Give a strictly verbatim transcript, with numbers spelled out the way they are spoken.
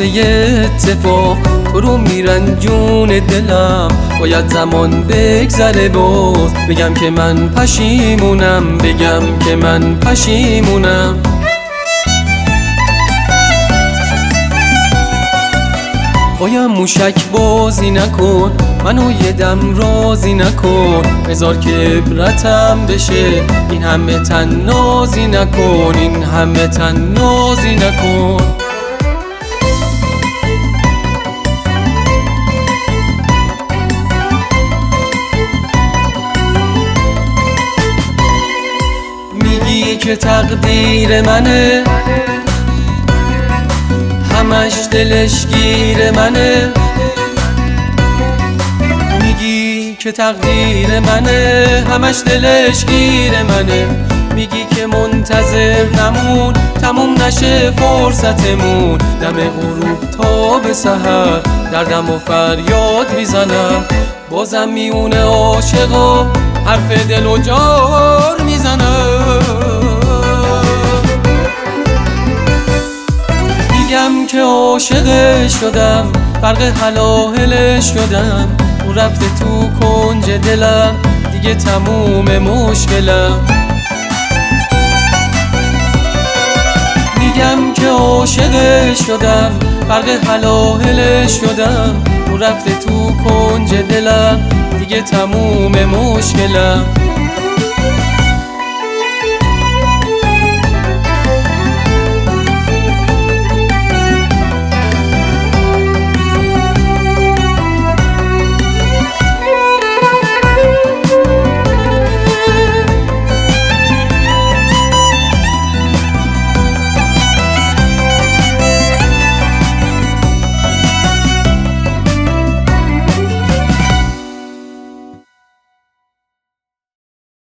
واسه اتفاق تو رو میرن جون دلم. باید زمان بگذره باز بگم که من پشیمونم، بگم که من پشیمونم. بایم موشک بازی نکن، منو یه دم راضی نکن. بذار که عبرتم بشه، این همه تنازی نکن، این همه تنازی نکن. میگی که تقدیر منه، همش دلش گیر منه. میگی که تقدیر منه، همش دلش گیر منه. میگی که منتظر نمون، تموم نشه فرصتمون. دم غروب تا به سحر دردم و فریاد میزنم. بازم میونه عاشقا حرف دل و جار میزنم. میگم که عاشقش شدم، فرق هلاهلش شدم. اون رفته تو کنج دلم، دیگه تموم مشکلم. میگم که عاشقش شدم، فرق هلاهلش شدم. اون رفته تو کنج دلم، دیگه تموم مشکلم.